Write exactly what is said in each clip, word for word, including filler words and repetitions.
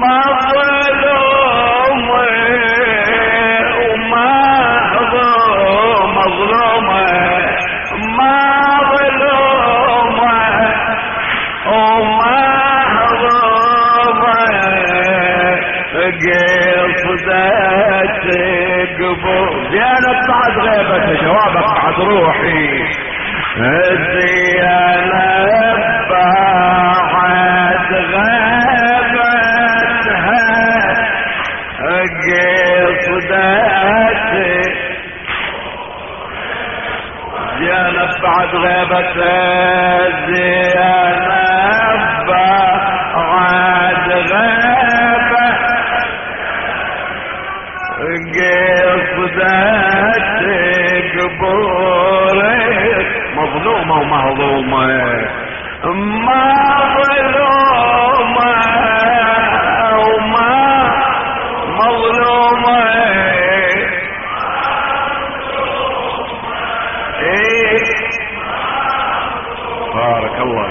مظلوم ومظلوم مظلومة مظلومة ومظلومة قصدت قبول زينب بعد غيبة جوابك بعد روحي زينب بعد غيبتها قصدت زينب بعد غيبتها زينب بعد غيبتها قصدت قبورك مظلومة ومهضومة مظلومة وما مظلومة ايه بارك الله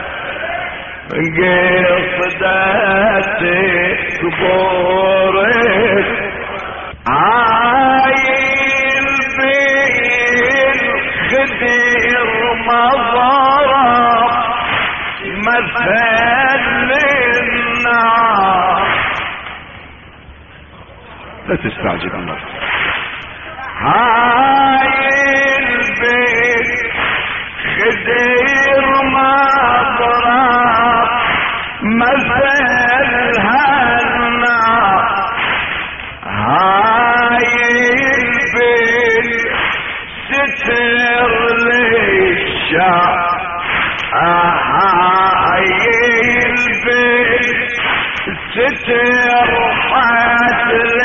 قصدت قبورك عايل بالخدير مضرب مثل النار لا تستعجب الله عايل بالخدير مضرب مثل النار هايل بالستر للشعب هايل بالستر حتل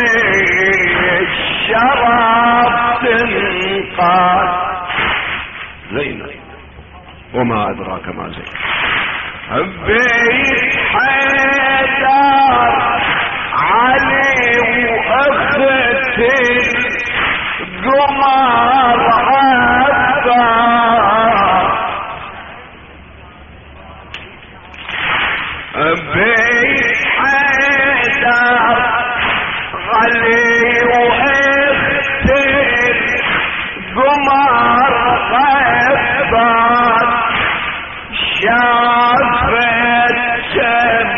الشراب تنقاد زينب وما أدراك ما زينب بيت حيدر علي واختي قمر عباس بيت حيدر علي واختي قمر عباس شافت شم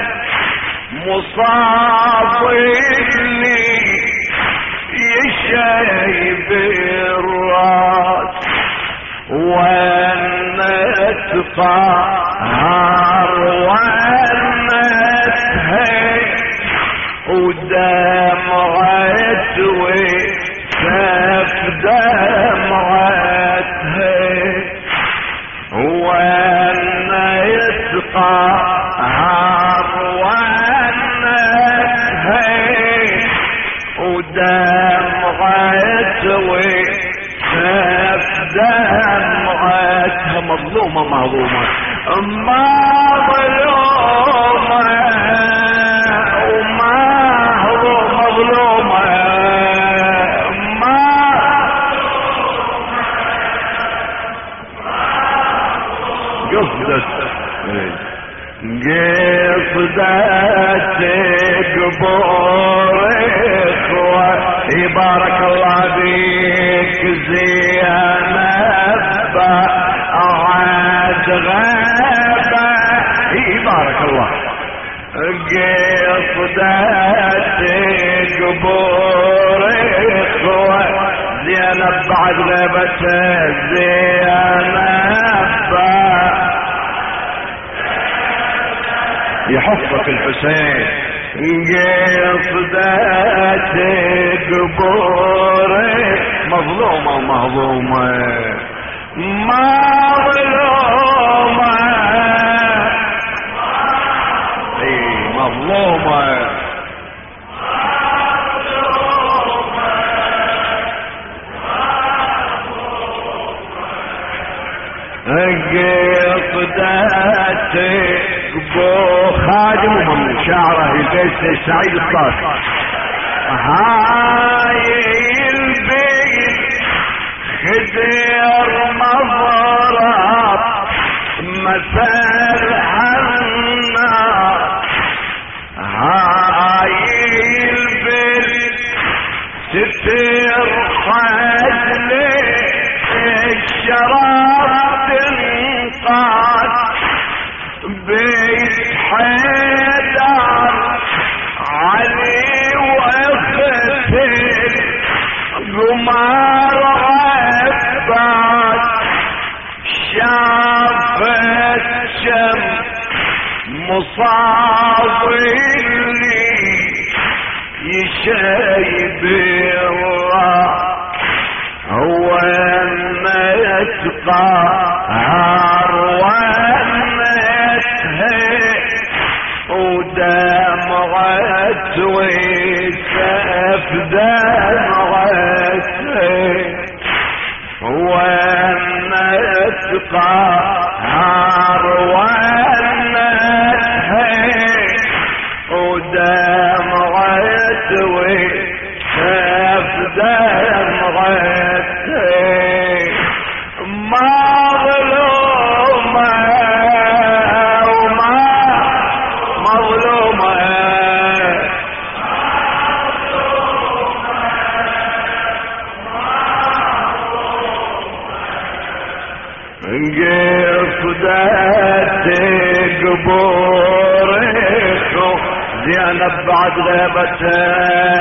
مصاب اللي يشيب الراس ونت طهر ونت هي ودمعت وسف دمعت هي ونت طهر ودمعت وسف دمعتها مظلومة مظلومة مظلومة وما هو مظلومة ما قصدت قصدت قبورك بارك الله بيك زينب بعد غيبة بارك الله قصدت قبورك زينب بعد غيبة زينب يحفظك الحسين قصدت قبورك مظلومة ومهضومة مظلومة اي مظلومة قصدت قبو خادم ومن شعره البيت سعيد الطاس هاي البيت خدير مضرب مثل النار ظلي يشيب هو ما يتقهر وانتهي ودمعت وسف دمعت هو ما يتقهر وانتهي ودمعت وسف دمعت مظلومة وما مظلومة قصدت قبورك زينب بعد غيبتها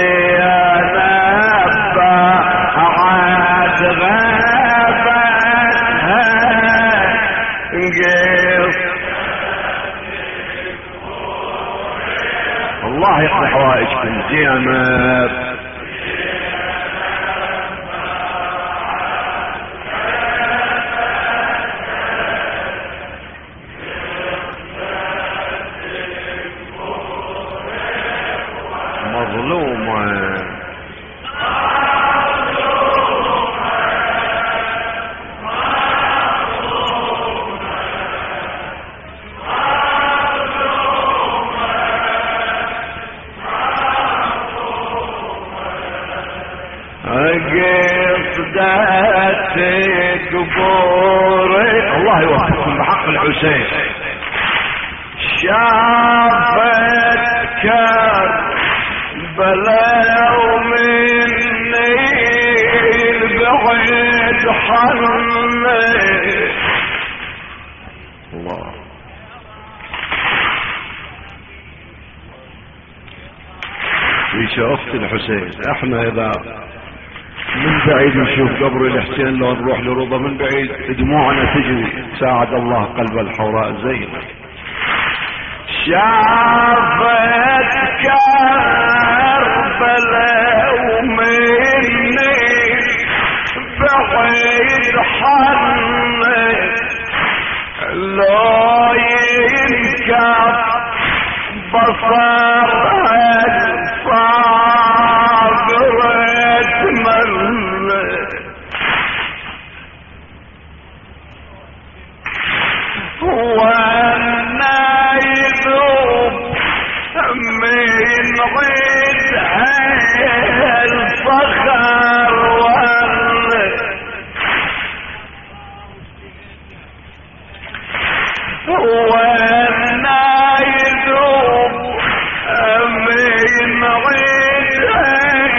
زينب بعد غيبتها الله يقضي حوائجكم زينب مظلومة قصدت قبوري الله يوفقكم بحق الحسين شافت كربلاء ومني البعيد حني الله ايش اخت الحسين احنا اذا من بعيد نشوف قبر الحسين لو نروح لرضا من بعيد دموعنا تجري ساعد الله قلب الحوراء زينب شافت كربلاء ومني بعيد حني لو ينكب بصرها صابرت من وانا يذوب من غيدها الفخر وانا يذوب من غيدها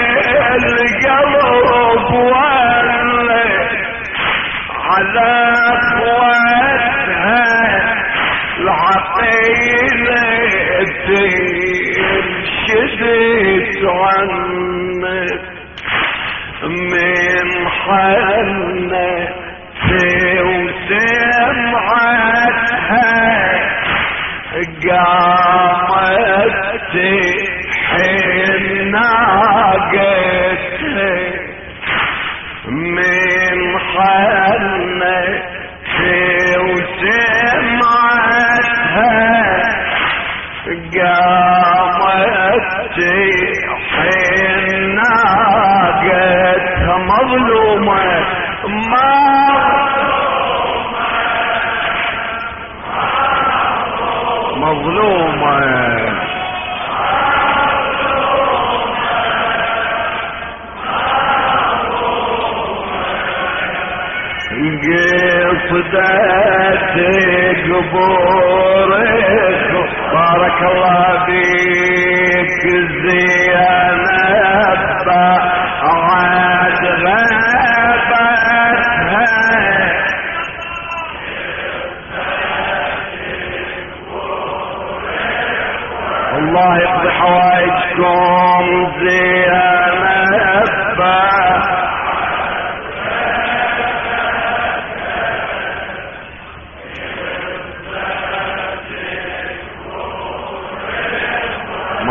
القلب ولا على اخواتها العقيلة انشدت عنك من حنتي وسمعتها قامت تحن ناقتها من حنتي وسمعتها قامت تحن ناقتها مظلومة مظلومة قصدت قبورك بارك الله بيك زينب بعد غيبتها الله يقضي حوائجكم زينب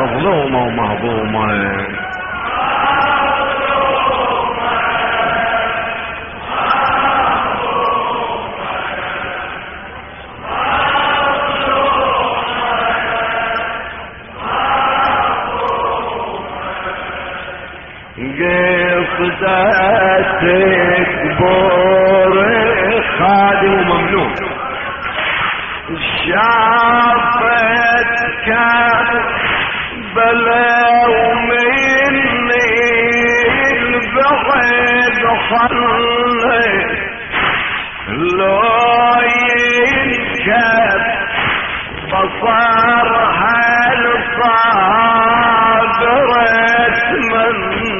مظلومة ومهضومة. قصدت تكبر خادم وممنوع شافت كربلاء ومني البعد خلي لو ينكب بصرها الصابرة من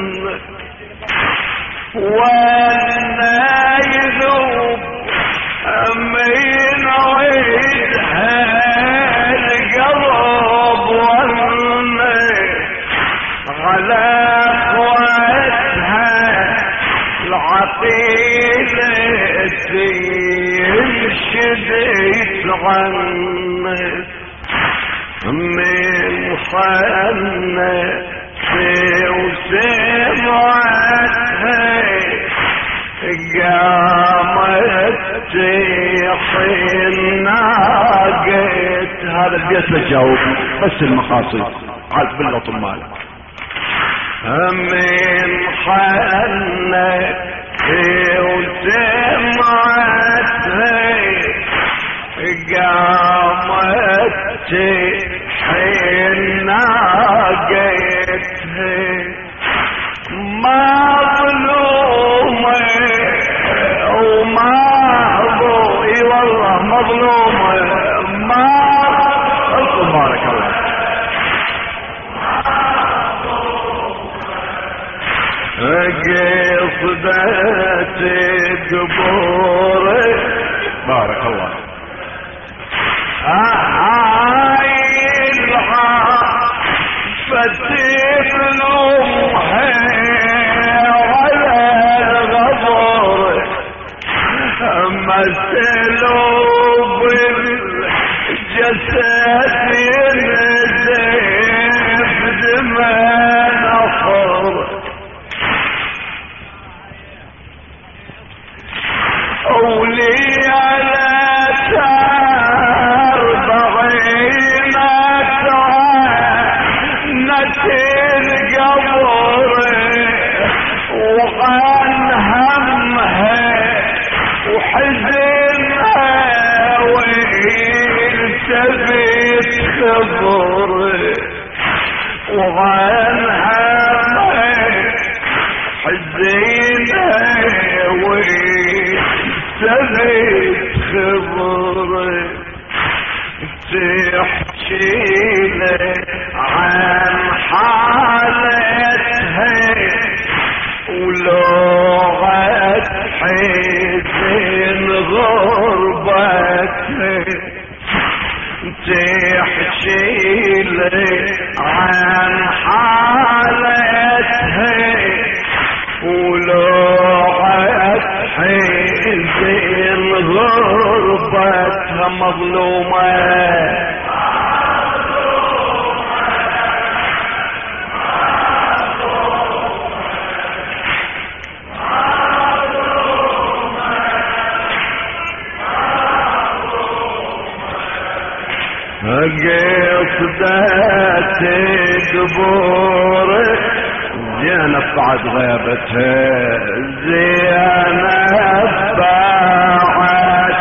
وانا يذوب من عيدها القلب وانا على اخواتها العقيلة تنشدت عنه من خلنا وسمعتها قامت تحن ناقت. هذا البيت للجاوب بس المقاصد عاد بالله طمال. من حنت وسمعتها قامت تحن ناقتها مظلومة ومهضومة. اي والله مظلومة ما تبارك الله. قصدت تكبر بارك الله. هاي فتفلوها على الغبر مثلوا بالجسد نزف دماء نخر أولي على القبر وعن همها وحزنها ويلتفت خبر وعن همها حزنها ويلتفت خبر تحكي له عن حالتها ولغة حزن غربتها. تحكي له عن حالتها ولغة حزن غربتها مظلومة. قصدت تكبر زينب بعد غيبتها زينب بعد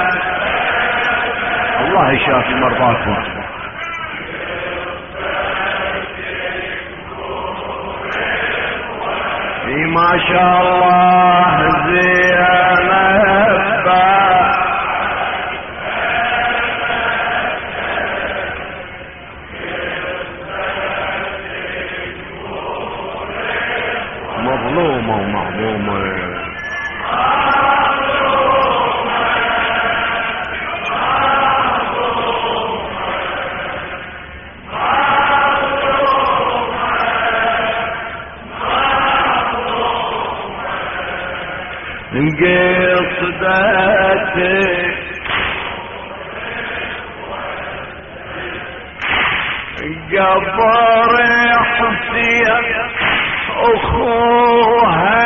الله يشافي مرضاكم. ما شاء الله زينب بعد مظلومة ومعظومة. قصدت قبر حسين اخوها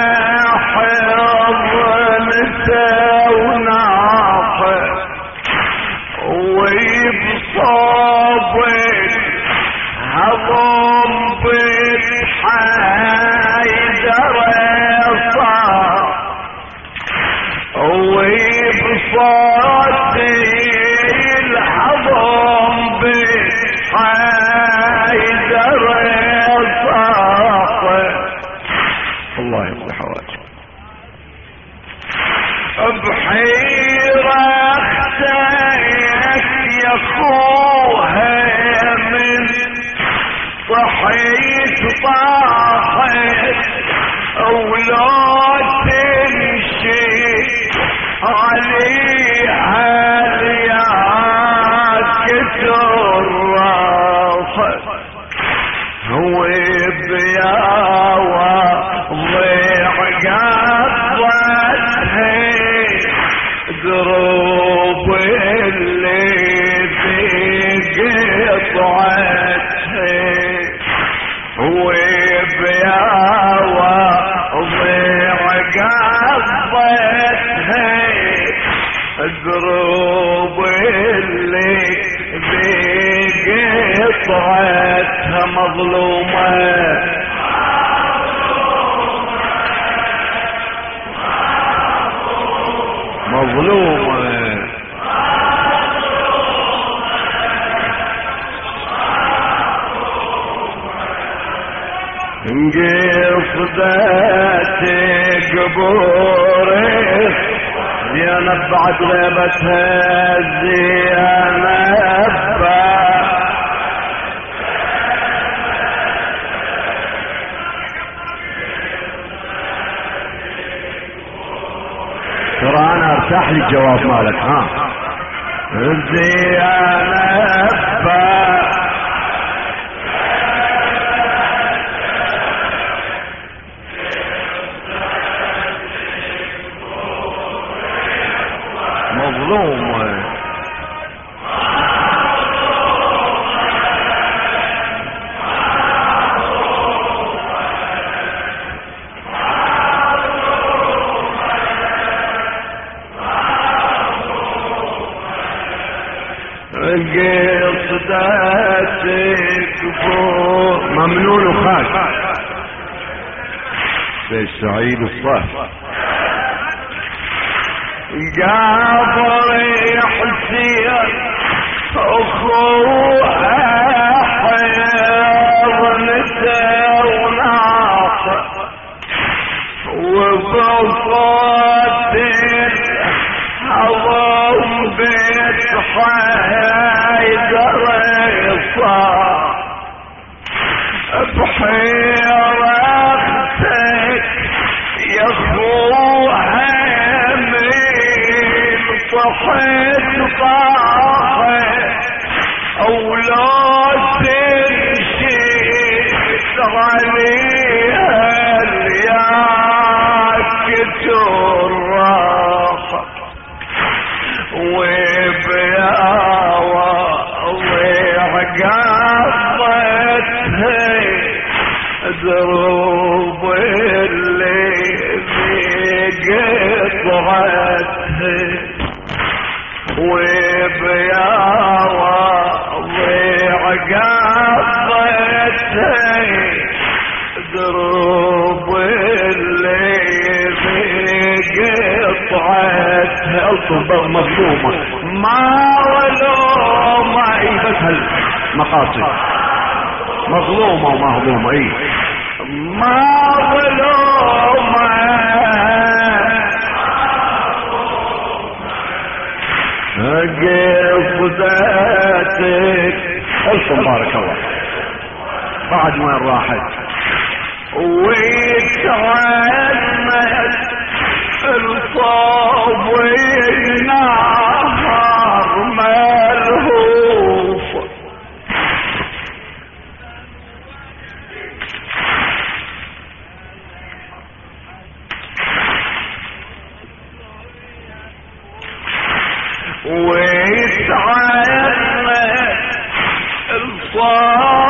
حضنته وناطه ويبصابك هضم بالحيدر صار ويبصادي الهضم بالحيدر صار. الله يقضي حوائجك. بحيرة اختك يا اخوها من صحيت طاحت ولو تمشي عليها الياك تراحت وبياوى ضيع قضتها دروب اللي في قطعتها وبياوى ضيع قضتها دروب اللي في قطعتها مظلومة مظلومة قصدت قبورك زينب بعد غيبتها زينب ترى انا ارتاح لي الجواب مالك. ها زينب مظلوم قصدتك فوق ممنون وخاش سيد سعيد الصهر قبر حسين اخوها حضنته وناطه وبصوت الهضم بيت حيدر صار بحيرة اختك يا اخوها صحيت طاحت اولاد تمشي عليها الياك تراحت وبياوى ضيع قضتها دروب اللي بقطعتها وبياوى ضيع قضتها دروب اللي بقطعتها الصبر مظلومة ما ولومة اي بس هالمقاصد مظلومة ومهضومة اي ما ولومة قصدتك قلتم بارك الله بعد وين راحت ويتعمد الصوب والنهار ملهوف ويتعمد الصوب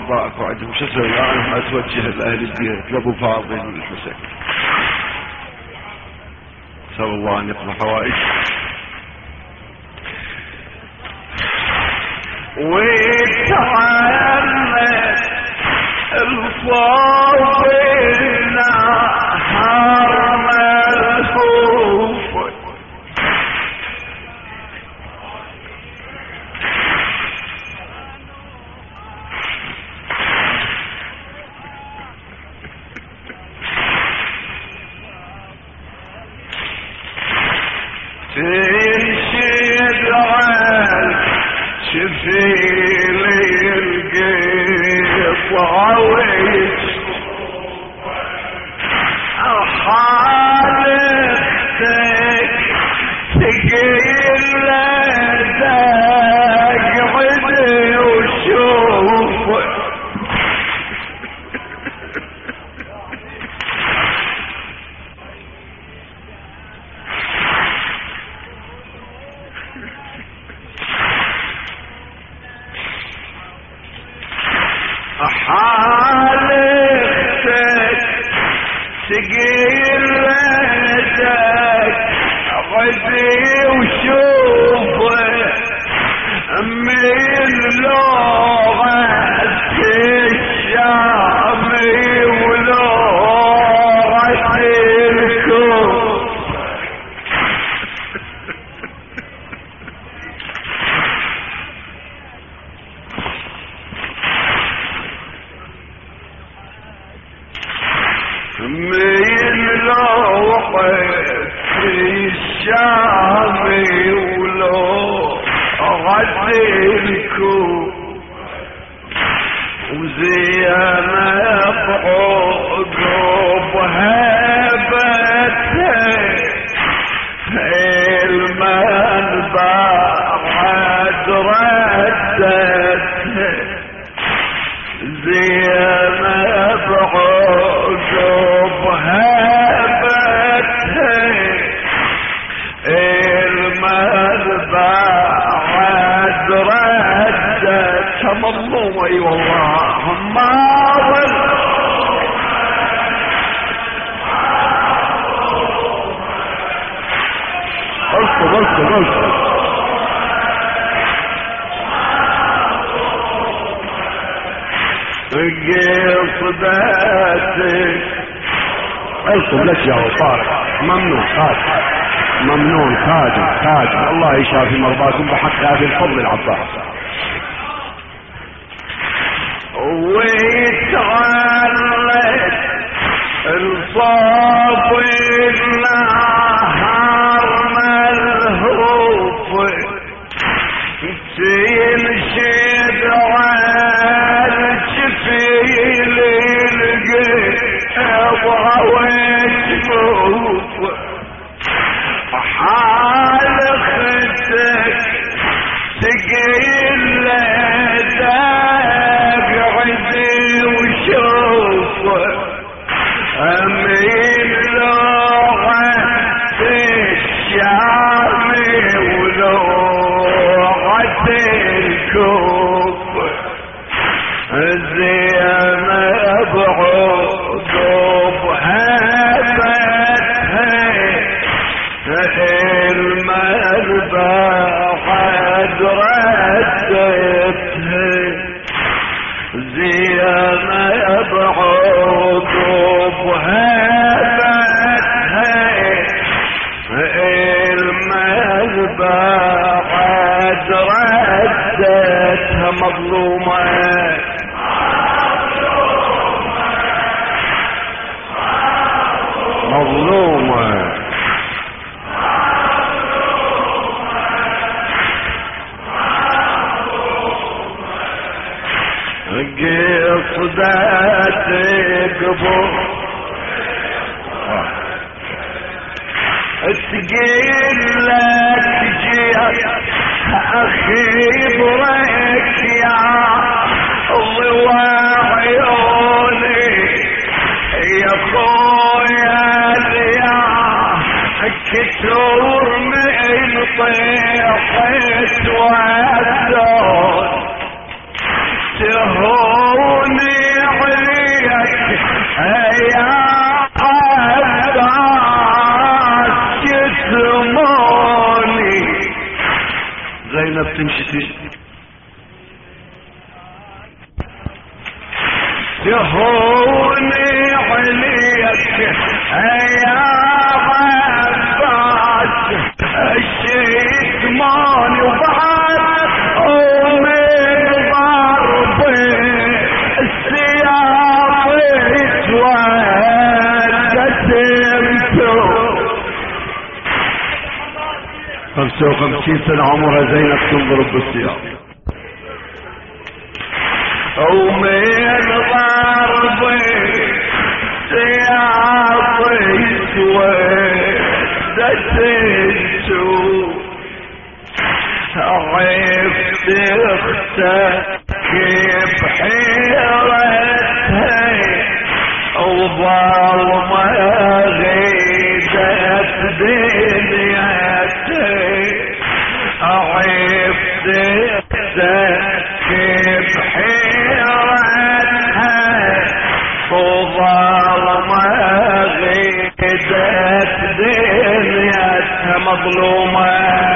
اعضائك وعندهم شو اسوي؟ انا اتوجه لاهل البيت لابو فاضل والحسين، اسال الله ان يقضي حوائج. ويتعلم الفاضلنا حرم الخوف تنشد عن شفيلي القطع ويشوف حالتك تقيل لدك عدي وشوف حالتك تقيل لدك عدي وشوف من لغة الشام ولغة الكوف من لوحة الشام ولوحة الكوف وزينب عقب هبتها المنبع عد ردتها زينب عقب هبتها المنبع عد ردتها مظلومة اي والله ما بلطوا بلطوا بلطوا قصدتك الطب لك يا طارق ممنون خادم ممنون خادم خادم الله يشافي مرضاكم بحق هذه الفضل العباس. ويتعلق الصاب النهار ملهوف تنشد الشفيل القطع وتشوف حال اختك تقيل لدك عدي وشوف من لغة الشام ولغة الكوف زينب عقب هبتها المنبع عد ردتها زينب عقب هبتها المنبع عد ردتها مظلومة مظلومة قصدتك بو تقيل لك جيت اخي برك يا ضوى عيوني يا خويا يا كتور من طيحت وعدون تهون تمشي تهوني عليك يا عباس الشيطان وبعد ومن ضرب السياق اتوقتمتو خمسة وخمسين سنة عمرها زينب تنضرب بالسياق ومن ضرب سياق اتوقتمتو عرفت اختك بحيرتها وظلمة غيدت دنيتها عرفت اختك بحيرتها وظلمة غيدت دنيتها مظلومة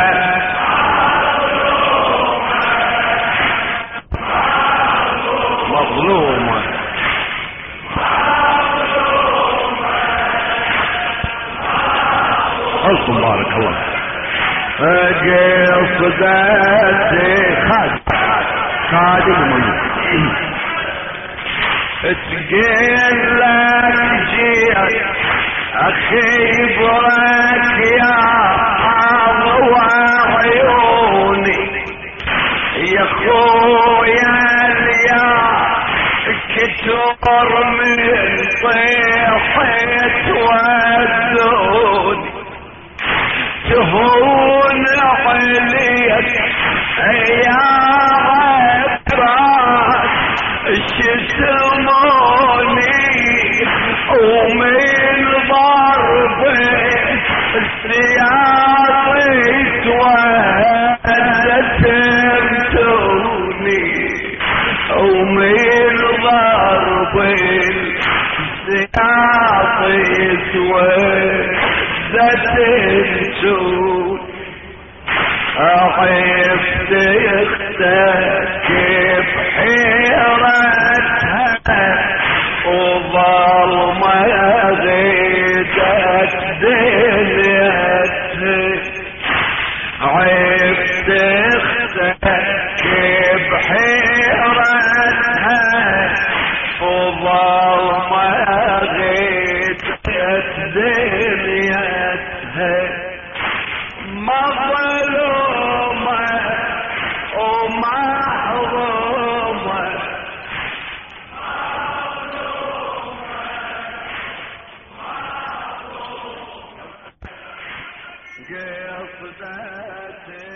مظلومة خلصوا بارك الله قصدتي خادم خادم ممنوع تقول لك جيت اخي برك يا عضوى عيوني يا خويا يا كتر من صيحة ودوني تهون عليك يا عباس شتموني ومن ضرب السياق اتوقتمتوني ومن ضرب السياق اتوقتمتوني عرفت اختك بحيرتها وظلمة غيدت دنيتها عرفت اختك بحيرتها وظلمة غيدت دنيتها مظلومة ومحرومة قصدتي